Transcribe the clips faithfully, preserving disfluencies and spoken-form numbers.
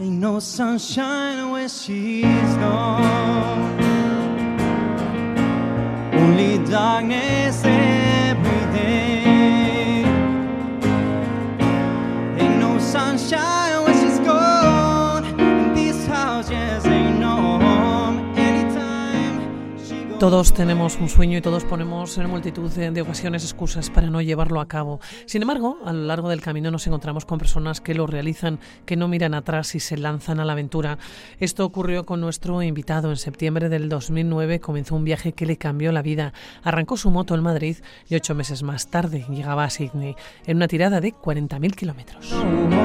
Ain't no sunshine where she's gone. Only darkness every day. Ain't no sunshine where she's gone. In this house, yes, ain't no home. Anytime she goes. Todos tenemos un sueño y todos ponemos en multitud de, de ocasiones excusas para no llevarlo a cabo. Sin embargo, a lo largo del camino nos encontramos con personas que lo realizan, que no miran atrás y se lanzan a la aventura. Esto ocurrió con nuestro invitado. En septiembre del dos mil nueve comenzó un viaje que le cambió la vida. Arrancó su moto en Madrid y ocho meses más tarde llegaba a Sydney en una tirada de cuarenta mil kilómetros.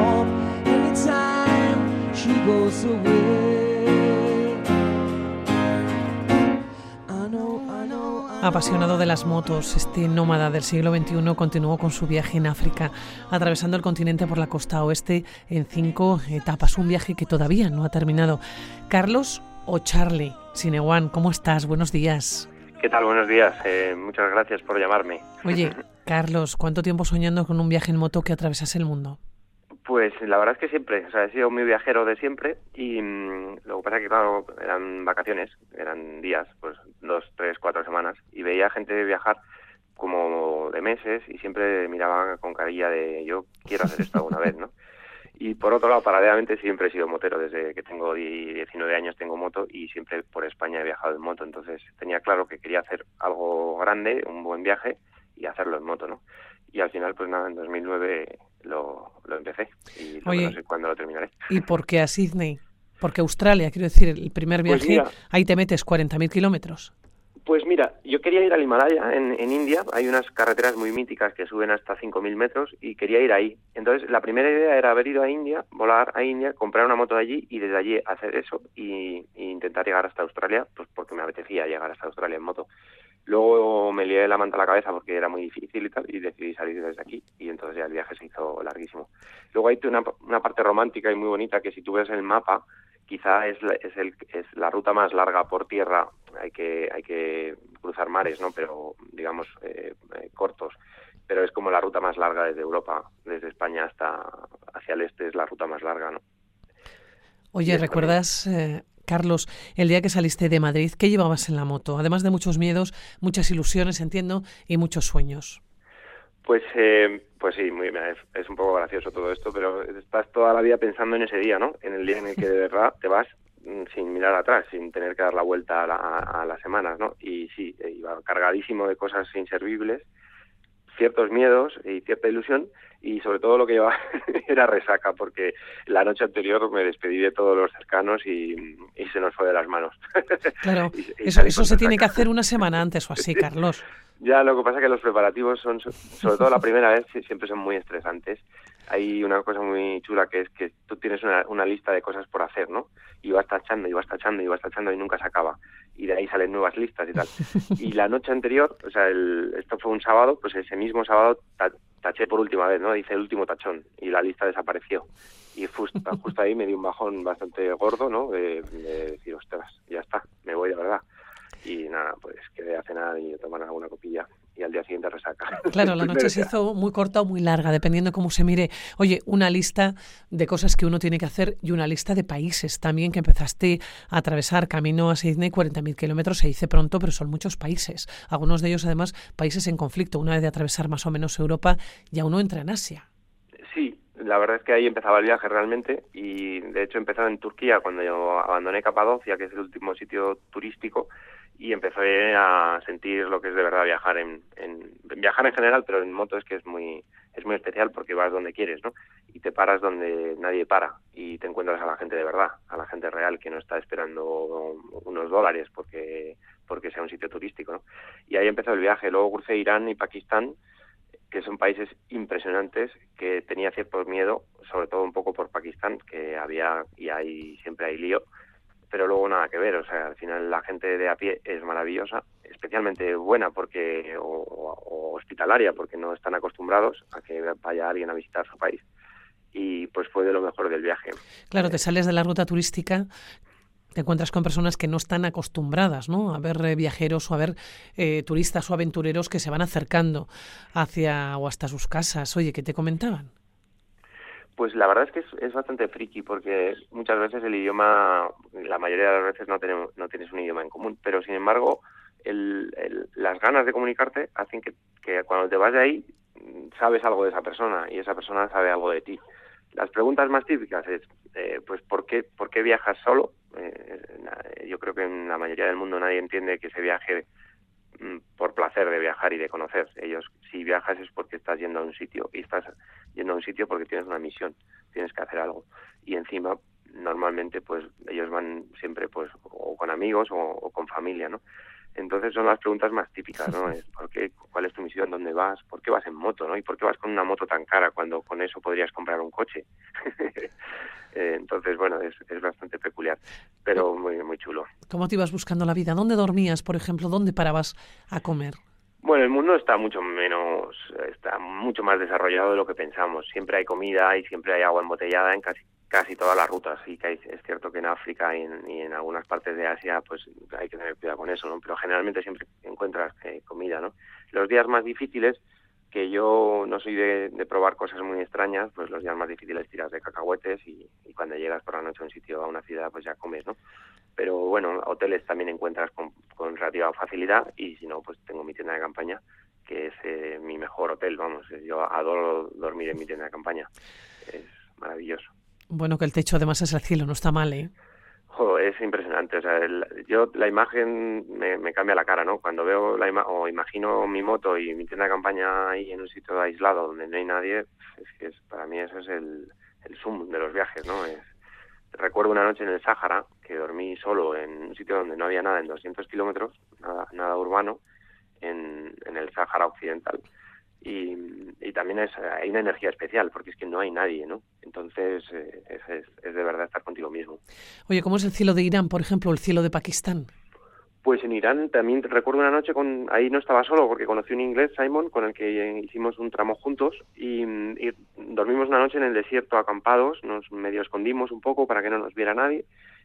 Apasionado de las motos, este nómada del siglo veintiuno continuó con su viaje en África, atravesando el continente por la costa oeste en cinco etapas, un viaje que todavía no ha terminado. Carlos o Charlie Sinewan, ¿cómo estás? Buenos días. ¿Qué tal? Buenos días. Eh, muchas gracias por llamarme. Oye, Carlos, ¿cuánto tiempo soñando con un viaje en moto que atravesase el mundo? Pues la verdad es que siempre, o sea, he sido muy viajero de siempre y mmm, lo que pasa es que, claro, eran vacaciones, eran días, pues dos, tres, cuatro semanas, y veía gente viajar como de meses y siempre miraba con carilla de yo quiero hacer esto alguna vez, ¿no? Y por otro lado, paralelamente siempre he sido motero, desde que tengo diecinueve años tengo moto y siempre por España he viajado en moto, entonces tenía claro que quería hacer algo grande, un buen viaje y hacerlo en moto, ¿no? Y al final, pues nada, en dos mil nueve lo, lo empecé y no, Oye, no sé cuándo lo terminaré. ¿Y por qué a Sydney? Porque Australia, quiero decir, el primer viaje, pues mira, ahí te metes cuarenta mil kilómetros. Pues mira, yo quería ir al Himalaya, en, en India, hay unas carreteras muy míticas que suben hasta cinco mil metros y quería ir ahí. Entonces, la primera idea era haber ido a India, volar a India, comprar una moto de allí y desde allí hacer eso y, y intentar llegar hasta Australia, pues porque me apetecía llegar hasta Australia en moto. Luego me lié la manta a la cabeza porque era muy difícil y tal, y decidí salir desde aquí, y entonces ya el viaje se hizo larguísimo. Luego hay una, una parte romántica y muy bonita que si tú ves el mapa, quizá es la, es, el, es la ruta más larga por tierra, hay que hay que cruzar mares, ¿no? Pero, digamos, eh, eh, cortos, pero es como la ruta más larga desde Europa, desde España hasta hacia el este es la ruta más larga, ¿no? Oye, ¿recuerdas... Eh... Carlos, el día que saliste de Madrid, ¿qué llevabas en la moto? Además de muchos miedos, muchas ilusiones, entiendo, y muchos sueños. Pues eh, pues sí, muy, es, es un poco gracioso todo esto, pero estás toda la vida pensando en ese día, ¿no? En el día en el que de verdad te vas sin mirar atrás, sin tener que dar la vuelta a, la, a las semanas, ¿no? Y sí, iba cargadísimo de cosas inservibles, ciertos miedos y cierta ilusión, y sobre todo lo que llevaba era resaca, porque la noche anterior me despedí de todos los cercanos y, y se nos fue de las manos. Claro, y, y eso, eso se tiene que hacer una semana antes o así, Carlos. Ya, lo que pasa es que los preparativos son, sobre todo la primera vez, siempre son muy estresantes. Hay una cosa muy chula que es que tú tienes una, una lista de cosas por hacer, ¿no? Y vas tachando, y vas tachando, y vas tachando, y nunca se acaba. Y de ahí salen nuevas listas y tal. Y la noche anterior, o sea, el, esto fue un sábado, pues ese mismo sábado ta, taché por última vez, ¿no? Hice el último tachón, y la lista desapareció. Y justo, justo ahí me dio un bajón bastante gordo, ¿no? De, de decir, ostras, ya está, me voy de verdad. Y nada, pues quedé a cenar y a tomar alguna copilla y al día siguiente resaca. Claro, la noche se hizo muy corta o muy larga, dependiendo cómo se mire. Oye, una lista de cosas que uno tiene que hacer y una lista de países también que empezaste a atravesar camino a Sydney, cuarenta mil kilómetros, se dice pronto, pero son muchos países. Algunos de ellos, además, países en conflicto. Una vez de atravesar más o menos Europa, ya uno entra en Asia. Sí, la verdad es que ahí empezaba el viaje realmente y de hecho empezaba en Turquía cuando yo abandoné Capadocia, que es el último sitio turístico, y empecé a sentir lo que es de verdad viajar en, en viajar en general, pero en moto es que es muy es muy especial porque vas donde quieres, ¿no? Y te paras donde nadie para y te encuentras a la gente de verdad, a la gente real que no está esperando unos dólares porque porque sea un sitio turístico, ¿no? Y ahí empezó el viaje. Luego crucé Irán y Pakistán, que son países impresionantes, que tenía cierto miedo, sobre todo un poco por Pakistán, que había y hay siempre hay lío, pero luego nada que ver, o sea, al final la gente de a pie es maravillosa, especialmente buena porque o, o hospitalaria, porque no están acostumbrados a que vaya alguien a visitar su país. Y pues fue de lo mejor del viaje. Claro, te sales de la ruta turística, te encuentras con personas que no están acostumbradas, ¿no? A ver eh, viajeros o a ver eh, turistas o aventureros que se van acercando hacia o hasta sus casas. Oye, ¿qué te comentaban? Pues la verdad es que es, es bastante friki, porque muchas veces el idioma, la mayoría de las veces no tenemos, no tienes un idioma en común, pero sin embargo el, el, las ganas de comunicarte hacen que, que cuando te vas de ahí sabes algo de esa persona y esa persona sabe algo de ti. Las preguntas más típicas es, eh, pues, ¿por qué, ¿por qué viajas solo? Eh, yo creo que en la mayoría del mundo nadie entiende que se viaje por placer de viajar y de conocer. Ellos, si viajas es porque estás yendo a un sitio, y estás yendo a un sitio porque tienes una misión, tienes que hacer algo. Y encima, normalmente, pues ellos van siempre pues o con amigos o, o con familia, ¿no? Entonces son las preguntas más típicas, ¿no? Es ¿por qué? ¿Cuál es tu misión? ¿Dónde vas? ¿Por qué vas en moto, no? ¿Y por qué vas con una moto tan cara cuando con eso podrías comprar un coche? Entonces, bueno, es, es bastante peculiar, pero muy muy chulo. ¿Cómo te ibas buscando la vida? ¿Dónde dormías, por ejemplo? ¿Dónde parabas a comer? Bueno, el mundo está mucho menos, está mucho más desarrollado de lo que pensamos. Siempre hay comida y siempre hay agua embotellada en casi casi todas las rutas. Sí que hay, es cierto que en África y en, y en algunas partes de Asia pues hay que tener cuidado con eso, ¿no? Pero generalmente siempre encuentras eh, comida, ¿no? Los días más difíciles, que yo no soy de, de probar cosas muy extrañas, pues los días más difíciles tiras de cacahuetes y, y cuando llegas por la noche a un sitio, a una ciudad, pues ya comes, ¿no? Pero bueno, hoteles también encuentras con, con relativa facilidad y si no, pues tengo mi tienda de campaña, que es eh, mi mejor hotel, vamos, yo adoro dormir en mi tienda de campaña, es maravilloso. Bueno, que el techo además es el cielo, no está mal, ¿eh? Jo, es impresionante, o sea, el, yo la imagen me, me cambia la cara, ¿no? Cuando veo la ima- o imagino mi moto y mi tienda de campaña ahí en un sitio aislado donde no hay nadie, es que es, para mí eso es el, el sumum de los viajes, ¿no? Es, recuerdo una noche en el Sáhara que dormí solo en un sitio donde no había nada en doscientos kilómetros, nada, nada urbano, en, en el Sáhara occidental. Y, y también es, hay una energía especial porque es que no hay nadie, ¿no? Entonces eh, es, es, es de verdad estar contigo mismo. Oye, ¿cómo es el cielo de Irán, por ejemplo, el cielo de Pakistán? Pues en Irán también recuerdo una noche, con ahí no estaba solo porque conocí un inglés, Simon, con el que hicimos un tramo juntos y, y dormimos una noche en el desierto acampados, nos medio escondimos un poco para que no nos viera nadie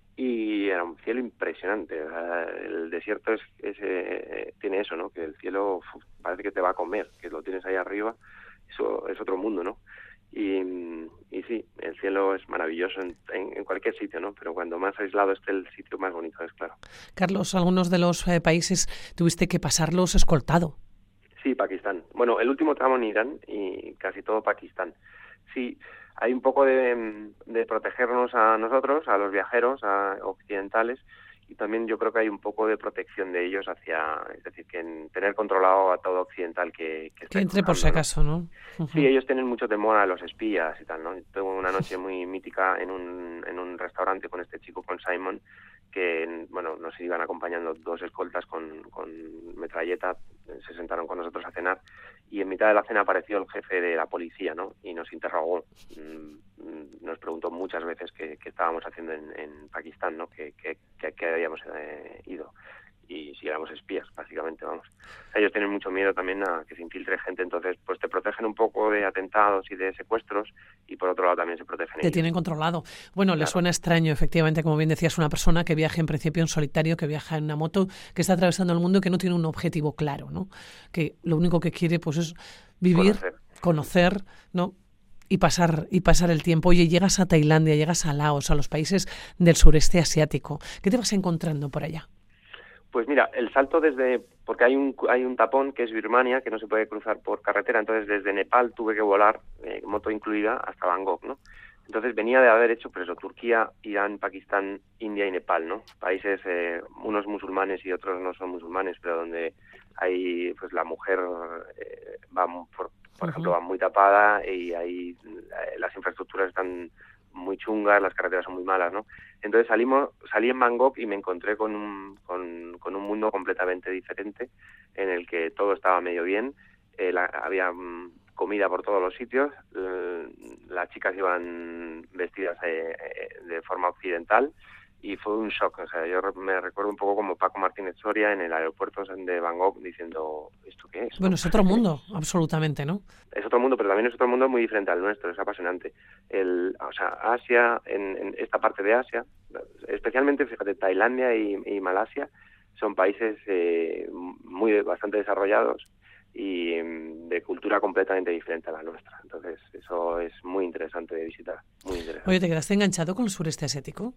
y era un cielo impresionante. El desierto es, es eh, tiene eso, ¿no? Que el cielo uf, parece que te va a comer, que lo tienes ahí arriba, eso es otro mundo, ¿no? Y, y sí, el cielo es maravilloso en, en, en cualquier sitio, ¿no? Pero cuando más aislado esté el sitio, más bonito es, claro. Carlos, algunos de los eh, países tuviste que pasarlos escoltado. Sí, Pakistán. Bueno, el último tramo en Irán y casi todo Pakistán. Sí, hay un poco de, de protegernos a nosotros, a los viajeros a occidentales, y también yo creo que hay un poco de protección de ellos hacia, es decir, que en tener controlado a todo occidental que que, que entre por si acaso, ¿no? Uh-huh. Sí, ellos tienen mucho temor a los espías y tal, ¿no? Tuve una noche muy mítica en un en un restaurante con este chico, con Simon, que, bueno, nos iban acompañando dos escoltas con, con metralleta, se sentaron con nosotros a cenar y en mitad de la cena apareció el jefe de la policía, ¿no? Y nos interrogó, nos preguntó muchas veces qué, qué estábamos haciendo en, en Pakistán, ¿no? Que, que, que, que habíamos eh, ido y si éramos espías, básicamente, vamos. Ellos tienen mucho miedo también a que se infiltre gente, entonces pues te protegen un poco de atentados y de secuestros y por otro lado también se protegen Te ellos. Tienen controlado. Bueno, claro. Le suena extraño, efectivamente, como bien decías, una persona que viaja en principio en solitario, que viaja en una moto, que está atravesando el mundo y que no tiene un objetivo claro, ¿no? Que lo único que quiere pues es vivir, conocer, conocer ¿no? Y pasar, y pasar el tiempo. Oye, llegas a Tailandia, llegas a Laos, a los países del sureste asiático. ¿Qué te vas encontrando por allá? Pues mira, el salto desde, porque hay un hay un tapón que es Birmania, que no se puede cruzar por carretera, entonces desde Nepal tuve que volar, eh, moto incluida, hasta Bangkok, ¿no? Entonces venía de haber hecho, pues eso, Turquía, Irán, Pakistán, India y Nepal, ¿no? Países, eh, unos musulmanes y otros no son musulmanes, pero donde hay, pues la mujer eh, va, por, por uh-huh. ejemplo, va muy tapada y ahí eh, las infraestructuras están muy chungas, las carreteras son muy malas, ¿no? Entonces salimos, salí en Bangkok y me encontré con un, con, con un mundo completamente diferente en el que todo estaba medio bien, eh, la, había um, comida por todos los sitios, eh, las chicas iban vestidas eh, eh, de forma occidental y fue un shock. O sea, yo me recuerdo un poco como Paco Martínez Soria en el aeropuerto de Bangkok diciendo, ¿esto qué es? Bueno, es otro mundo, absolutamente, ¿no? Es otro mundo, pero también es otro mundo muy diferente al nuestro, es apasionante. El, o sea, Asia, en, en esta parte de Asia, especialmente, fíjate, Tailandia y, y Malasia, son países eh, muy bastante desarrollados, y de cultura completamente diferente a la nuestra. Entonces, eso es muy interesante de visitar, muy interesante. Oye, ¿te quedaste enganchado con el sureste asiático?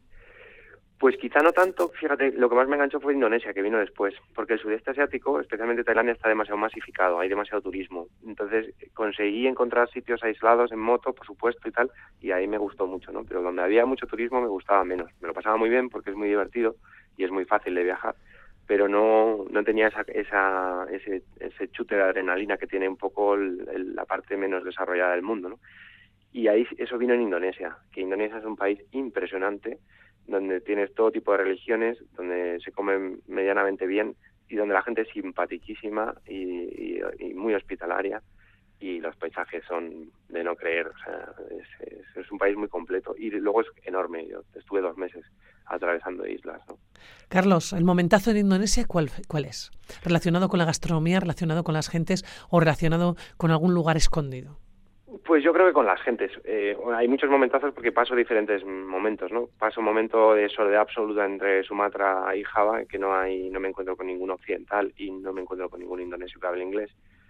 Pues quizá no tanto, fíjate, lo que más me enganchó fue Indonesia, que vino después, porque el sudeste asiático, especialmente Tailandia, está demasiado masificado, hay demasiado turismo. Entonces conseguí encontrar sitios aislados en moto, por supuesto, y tal, y ahí me gustó mucho, ¿no? Pero donde había mucho turismo me gustaba menos. Me lo pasaba muy bien porque es muy divertido y es muy fácil de viajar, pero no no tenía esa, esa ese ese chute de adrenalina que tiene un poco el, el, la parte menos desarrollada del mundo, ¿no? Y ahí eso vino en Indonesia, que Indonesia es un país impresionante, donde tienes todo tipo de religiones, donde se come medianamente bien y donde la gente es simpaticísima y, y, y muy hospitalaria, y los paisajes son de no creer. O sea, es, es, es un país muy completo y luego es enorme. Yo estuve dos meses atravesando islas, ¿no? Carlos, el momentazo en Indonesia, ¿cuál, cuál es? ¿Relacionado con la gastronomía, relacionado con las gentes o relacionado con algún lugar escondido? Pues yo creo que con las gentes. Eh, hay muchos momentazos porque paso diferentes momentos, ¿no? Paso un momento de soledad absoluta entre Sumatra y Java, que no hay, no me encuentro con ningún occidental y no me encuentro con ningún indonesio que hable inglés.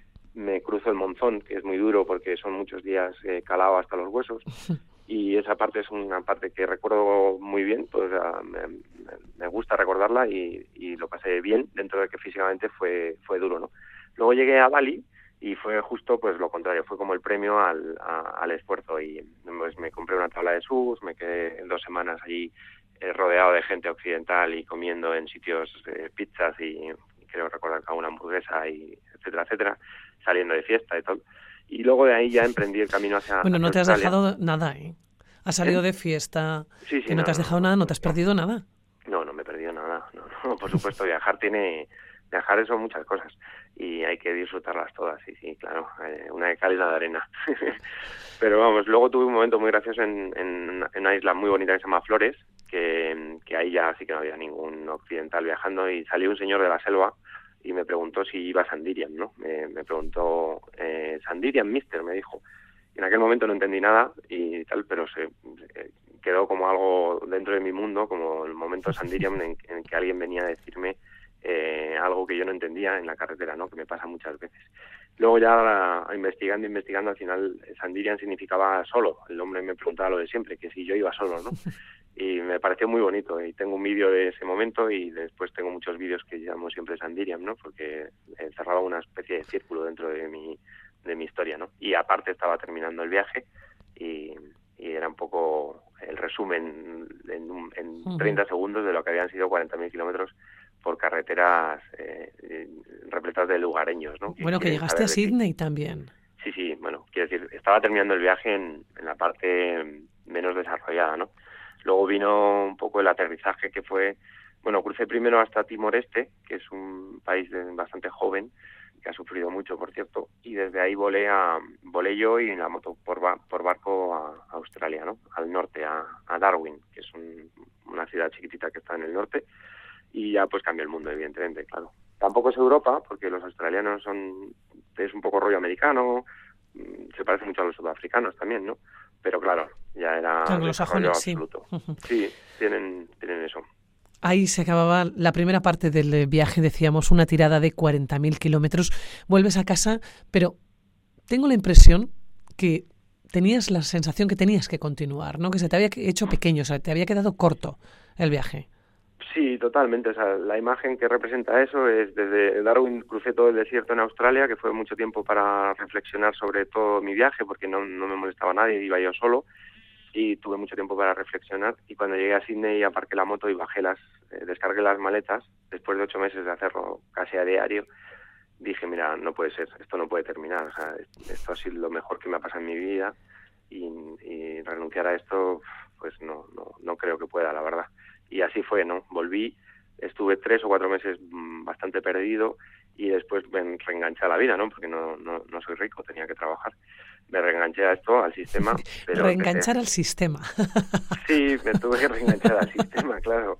Me cruzo el monzón, que es muy duro porque son muchos días eh, calado hasta los huesos, y esa parte es una parte que recuerdo muy bien, pues uh, me, me gusta recordarla y, y lo pasé bien, dentro de que físicamente fue, fue duro, ¿no? Luego llegué a Bali, y fue justo pues lo contrario, fue como el premio al, a, al esfuerzo, y pues me compré una tabla de surf, me quedé dos semanas allí eh, rodeado de gente occidental y comiendo en sitios eh, pizzas y, y creo recordar que una hamburguesa y etcétera, etcétera, saliendo de fiesta y todo. Y luego de ahí ya emprendí el camino hacia Bueno, no hacia te has Australia. dejado nada, ¿eh? Has salido ¿Eh? de fiesta, Sí, sí, que no, no, te has no, dejado no, nada, no te has perdido nada. No, no me he perdido nada. No, no, por supuesto, viajar tiene... Viajar son muchas cosas y hay que disfrutarlas todas, sí, sí, claro, eh, una de cal y una de arena. Pero vamos, luego tuve un momento muy gracioso en, en, en una isla muy bonita que se llama Flores, que, que ahí ya sí que no había ningún occidental viajando, y salió un señor de la selva y me preguntó si iba a Sandirian, ¿no? Me, me preguntó, eh, Sandirian, mister, me dijo. Y en aquel momento no entendí nada y tal, pero se, se quedó como algo dentro de mi mundo, como el momento de Sandirian en, en que alguien venía a decirme Eh, algo que yo no entendía en la carretera, ¿no? Que me pasa muchas veces. Luego ya investigando, investigando, al final Sandirian significaba solo. El hombre me preguntaba lo de siempre, que si yo iba solo, ¿no? Y me pareció muy bonito, y tengo un vídeo de ese momento, y después tengo muchos vídeos que llamo siempre Sandirian, ¿no? Porque encerraba una especie de círculo dentro de mi, de mi historia, ¿no? Y aparte estaba terminando el viaje y, y era un poco el resumen en, en treinta segundos de lo que habían sido cuarenta mil kilómetros por carreteras eh, repletas de lugareños, ¿no? Bueno, que llegaste a Sydney también. Sí, sí, bueno, quiero decir, estaba terminando el viaje en, en la parte menos desarrollada, ¿no? Luego vino un poco el aterrizaje, que fue, bueno, crucé primero hasta Timor-Este, que es un país de, bastante joven, que ha sufrido mucho, por cierto, y desde ahí volé a volé yo y en la moto por, por barco a, a Australia, ¿no? Al norte, a, a Darwin, que es un, una ciudad chiquitita que está en el norte. Y ya pues cambió el mundo, evidentemente, claro. Tampoco es Europa, porque los australianos son, es un poco rollo americano, se parece mucho a los sudafricanos también, ¿no? Pero claro, ya era rollo absoluto. Sí, sí tienen, tienen eso. Ahí se acababa la primera parte del viaje, decíamos, una tirada de cuarenta mil kilómetros. Vuelves a casa, pero tengo la impresión que tenías la sensación que tenías que continuar, ¿no? Que se te había hecho pequeño, o sea, te había quedado corto el viaje. Sí, totalmente. O sea, la imagen que representa eso es desde Darwin crucé todo el desierto en Australia, que fue mucho tiempo para reflexionar sobre todo mi viaje, porque no, no me molestaba nadie, iba yo solo, y tuve mucho tiempo para reflexionar. Y cuando llegué a Sydney aparqué la moto y bajé las, eh, descargué las maletas, después de ocho meses de hacerlo casi a diario, dije, mira, no puede ser, esto no puede terminar. O sea, esto ha sido lo mejor que me ha pasado en mi vida, y, y renunciar a esto, pues no, no, no creo que pueda, la verdad. Y así fue, ¿no? Volví, estuve tres o cuatro meses mmm, bastante perdido, y después me reenganché a la vida, ¿no? Porque no, no, no soy rico, tenía que trabajar. Me reenganché a esto, al sistema. Pero reenganchar empecé... al sistema. Sí, me tuve que reenganchar al sistema, claro.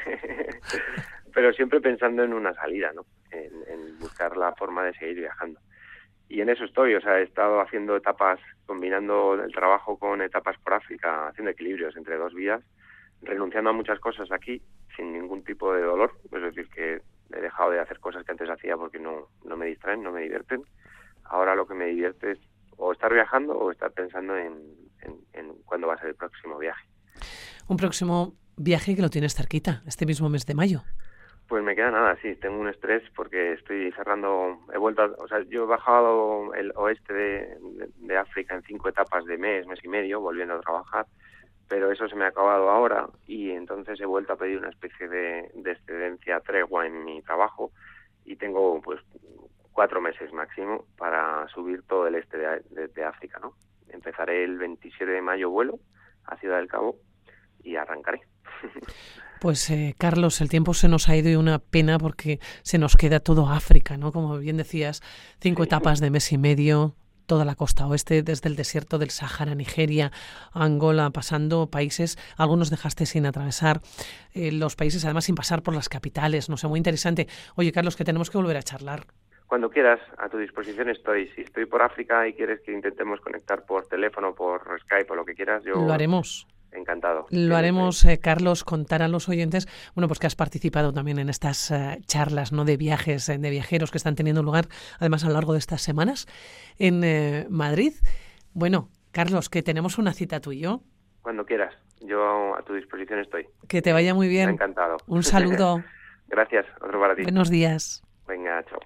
Pero siempre pensando en una salida, ¿no? En, en buscar la forma de seguir viajando. Y en eso estoy, o sea, he estado haciendo etapas, combinando el trabajo con etapas por África, haciendo equilibrios entre dos vidas, renunciando a muchas cosas aquí sin ningún tipo de dolor, es decir, que he dejado de hacer cosas que antes hacía porque no, no me distraen, no me divierten. Ahora lo que me divierte es o estar viajando o estar pensando en, en, en cuándo va a ser el próximo viaje. Un próximo viaje que lo tienes cerquita, este mismo mes de mayo. Pues me queda nada, sí, tengo un estrés porque estoy cerrando, he vuelto, a, o sea, yo he bajado el oeste de, de, de África en cinco etapas de mes, mes y medio, volviendo a trabajar, pero eso se me ha acabado ahora y entonces he vuelto a pedir una especie de, de excedencia, tregua en mi trabajo y tengo pues cuatro meses máximo para subir todo el este de, de, de África, ¿no? Empezaré el veintisiete de mayo vuelo a Ciudad del Cabo y arrancaré. Pues eh, Carlos, el tiempo se nos ha ido y una pena porque se nos queda todo África, ¿no? Como bien decías, cinco Sí. etapas de mes y medio, toda la costa oeste, desde el desierto del Sahara, Nigeria, Angola, pasando países, algunos dejaste sin atravesar, eh, los países además sin pasar por las capitales, no sé, muy interesante. Oye, Carlos, que tenemos que volver a charlar. Cuando quieras, a tu disposición estoy. Si estoy por África y quieres que intentemos conectar por teléfono, por Skype o lo que quieras, yo... Lo haremos. Encantado. Lo haremos, eh, Carlos, contar a los oyentes, bueno, pues que has participado también en estas uh, charlas, ¿no?, de viajes, eh, de viajeros que están teniendo lugar, además, a lo largo de estas semanas en eh, Madrid. Bueno, Carlos, que tenemos una cita tú y yo. Cuando quieras, yo a tu disposición estoy. Que te vaya muy bien. Encantado. Un saludo. Gracias, otro para ti. Buenos días. Venga, chao.